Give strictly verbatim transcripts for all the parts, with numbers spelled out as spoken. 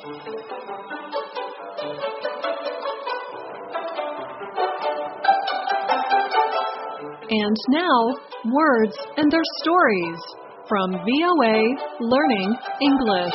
And now, words and their stories from V O A Learning English.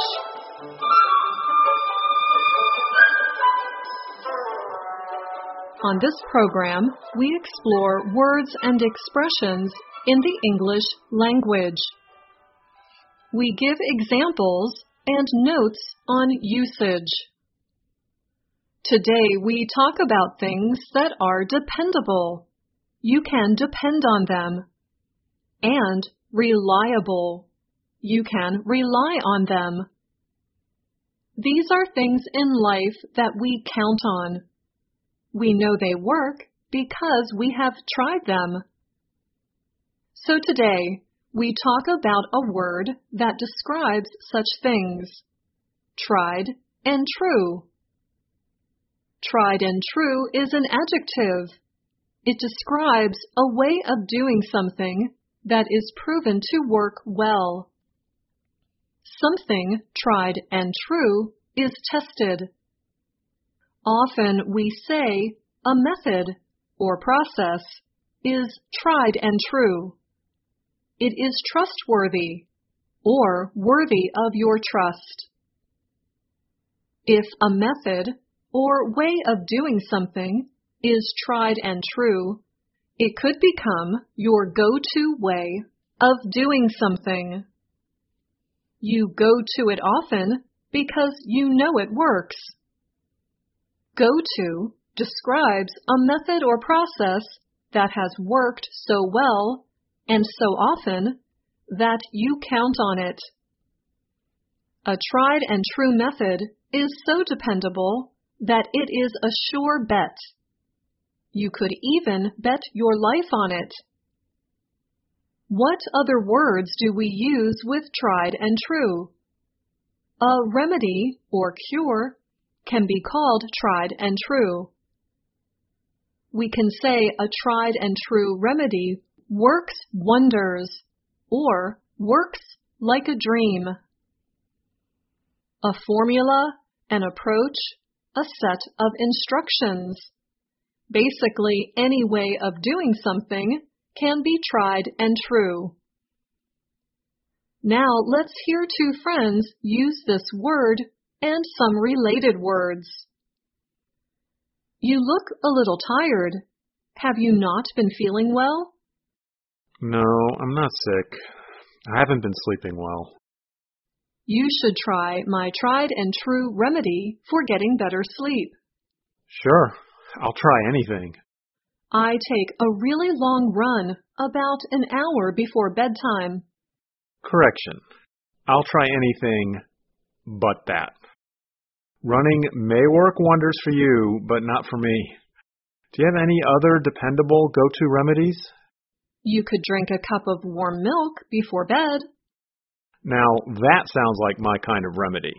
On this program, we explore words and expressions in the English language. We give examples and notes on usage. Today, we talk about things that are dependable. You can depend on them. And reliable. You can rely on them. These are things in life that we count on. We know they work because we have tried them. So today, we talk about a word that describes such things. Tried and true. Tried and true is an adjective. It describes a way of doing something that is proven to work well. Something tried and true is tested. Often we say a method or process is tried and true. It is trustworthy or worthy of your trust. If a method or way of doing something is tried and true, it could become your go-to way of doing something. You go to it often because you know it works. Go-to describes a method or process that has worked so well and so often that you count on it. A tried and true method is so dependable that it is a sure bet. You could even bet your life on it. What other words do we use with tried and true? A remedy or cure can be called tried and true. We can say a tried and true remedy works wonders or works like a dream. A formula, an approach, a set of instructions. Basically, any way of doing something can be tried and true. Now let's hear two friends use this word and some related words. You look a little tired. Have you not been feeling well? No, I'm not sick. I haven't been sleeping well. You should try my tried and true remedy for getting better sleep. Sure, I'll try anything. I take a really long run, about an hour before bedtime. Correction. I'll try anything but that. Running may work wonders for you, but not for me. Do you have any other dependable go-to remedies? You could drink a cup of warm milk before bed. Now, that sounds like my kind of remedy.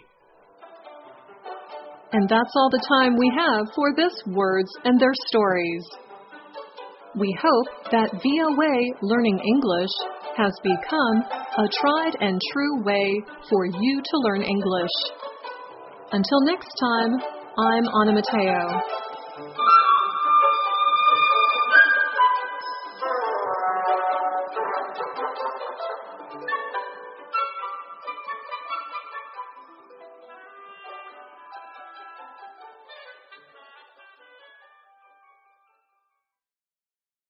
And that's all the time we have for this Words and Their Stories. We hope that V O A Learning English has become a tried and true way for you to learn English. Until next time, I'm Anna Mateo.